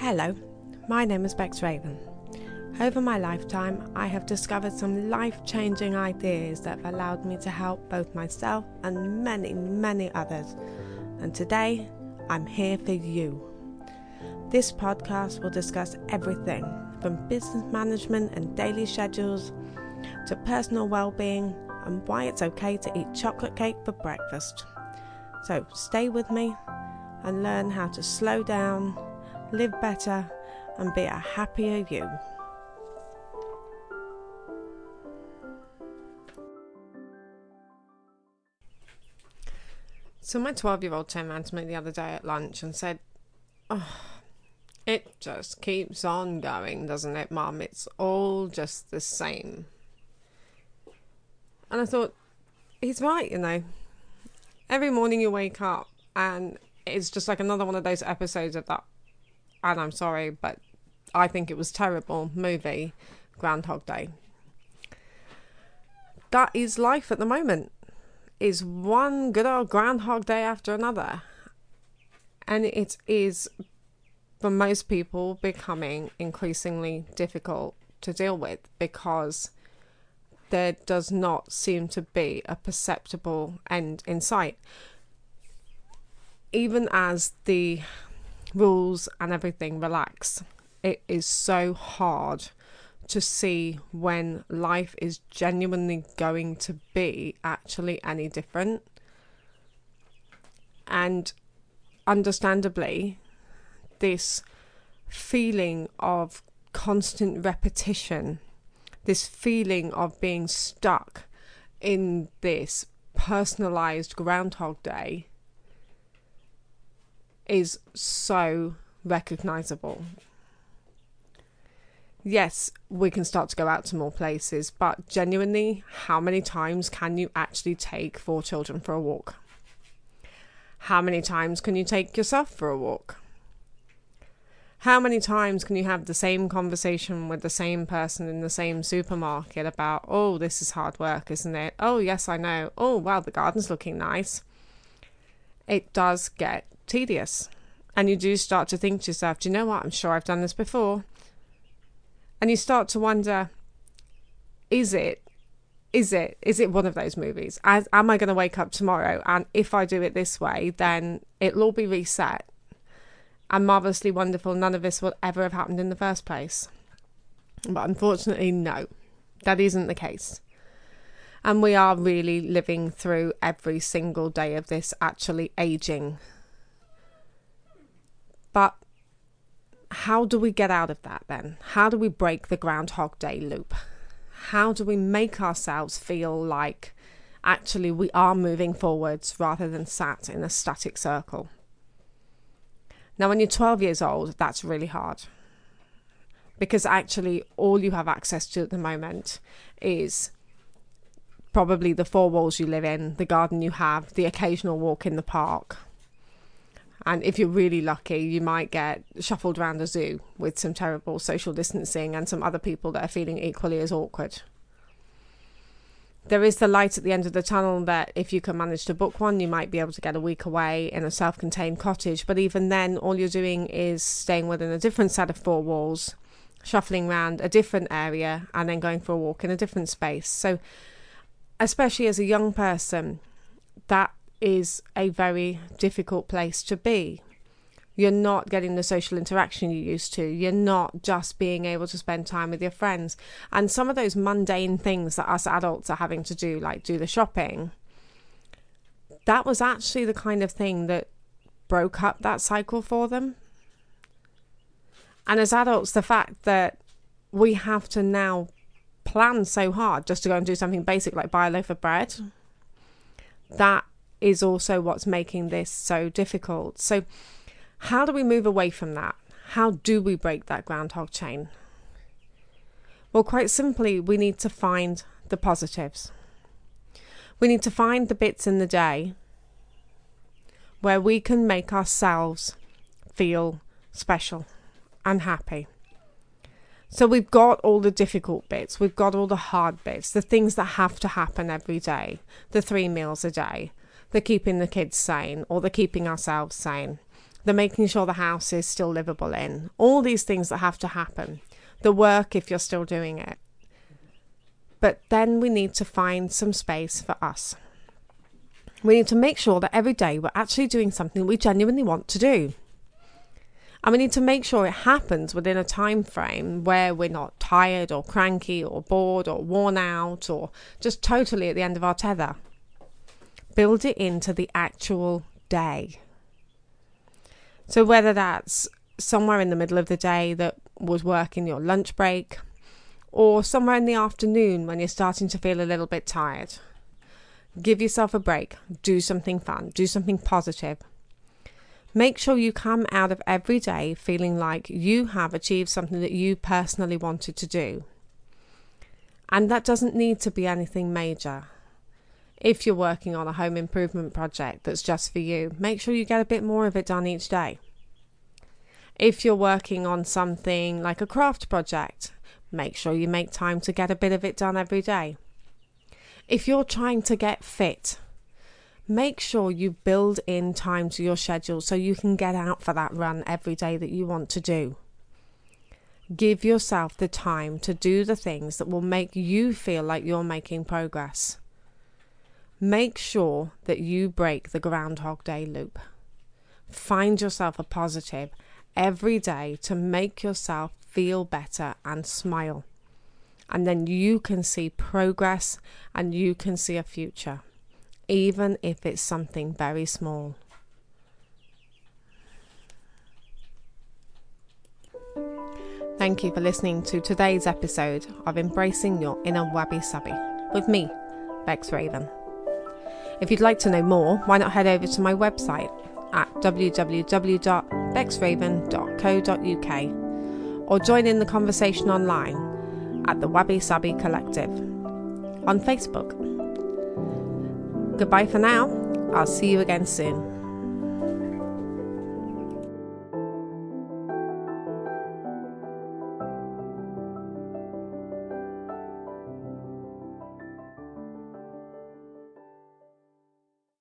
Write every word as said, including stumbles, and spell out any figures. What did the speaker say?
Hello, my name is Bex Raven. Over my lifetime, I have discovered some life-changing ideas that have allowed me to help both myself and many, many others. And today, I'm here for you. This podcast will discuss everything from business management and daily schedules to personal well-being and why it's okay to eat chocolate cake for breakfast. So stay with me and learn how to slow down, live better, and be a happier you. So my twelve-year-old turned around to me the other day at lunch and said, oh, it just keeps on going, doesn't it, Mum? It's all just the same. And I thought, he's right, you know. Every morning you wake up and it's just like another one of those episodes of that, and I'm sorry, but I think it was terrible, movie, Groundhog Day. That is life at the moment. Is one good old Groundhog Day after another. And it is, for most people, becoming increasingly difficult to deal with because there does not seem to be a perceptible end in sight. Even as the rules and everything relax, it is so hard to see when life is genuinely going to be actually any different. And understandably, this feeling of constant repetition, this feeling of being stuck in this personalized Groundhog Day is so recognizable. Yes, we can start to go out to more places, but genuinely, how many times can you actually take four children for a walk? How many times can you take yourself for a walk? How many times can you have the same conversation with the same person in the same supermarket about, oh, this is hard work, isn't it? Oh, yes, I know. Oh, well, the garden's looking nice. It does get tedious. And you do start to think to yourself, do you know what? I'm sure I've done this before. And you start to wonder, is it, is it, is it one of those movies? As, am I going to wake up tomorrow? And if I do it this way, then it'll all be reset. And marvellously wonderful, none of this would ever have happened in the first place. But unfortunately, no, that isn't the case. And we are really living through every single day of this actually aging. But how do we get out of that then? How do we break the Groundhog Day loop? How do we make ourselves feel like actually we are moving forwards rather than sat in a static circle? Now, when you're twelve years old, that's really hard. Because actually all you have access to at the moment is probably the four walls you live in, the garden you have, the occasional walk in the park. And if you're really lucky, you might get shuffled around a zoo with some terrible social distancing and some other people that are feeling equally as awkward. There is the light at the end of the tunnel that if you can manage to book one, you might be able to get a week away in a self-contained cottage. But even then, all you're doing is staying within a different set of four walls, shuffling around a different area, and then going for a walk in a different space. So especially as a young person, that is a very difficult place to be. You're not getting the social interaction you used to. You're not just being able to spend time with your friends. And some of those mundane things that us adults are having to do, like do the shopping, that was actually the kind of thing that broke up that cycle for them. And as adults, the fact that we have to now plan so hard just to go and do something basic like buy a loaf of bread, that is also what's making this so difficult. So how do we move away from that? How do we break that groundhog chain? Well, quite simply, we need to find the positives. We need to find the bits in the day where we can make ourselves feel special and happy. So we've got all the difficult bits, we've got all the hard bits, the things that have to happen every day, the three meals a day, the keeping the kids sane or the keeping ourselves sane, the making sure the house is still livable in, all these things that have to happen, the work if you're still doing it. But then we need to find some space for us. We need to make sure that every day we're actually doing something we genuinely want to do. And we need to make sure it happens within a time frame where we're not tired or cranky or bored or worn out or just totally at the end of our tether. Build it into the actual day. So whether that's somewhere in the middle of the day that would work in your lunch break, or somewhere in the afternoon when you're starting to feel a little bit tired, give yourself a break. Do something fun. Do something positive. Make sure you come out of every day feeling like you have achieved something that you personally wanted to do. And that doesn't need to be anything major. If you're working on a home improvement project that's just for you, make sure you get a bit more of it done each day. If you're working on something like a craft project, make sure you make time to get a bit of it done every day. If you're trying to get fit, make sure you build in time to your schedule so you can get out for that run every day that you want to do. Give yourself the time to do the things that will make you feel like you're making progress. Make sure that you break the Groundhog Day loop. Find yourself a positive every day to make yourself feel better and smile. And then you can see progress and you can see a future, even if it's something very small. Thank you for listening to today's episode of Embracing Your Inner Wabi Sabi with me, Bex Raven. If you'd like to know more, why not head over to my website at w w w dot bex raven dot co dot u k or join in the conversation online at the Wabi Sabi Collective on Facebook. Goodbye for now. I'll see you again soon.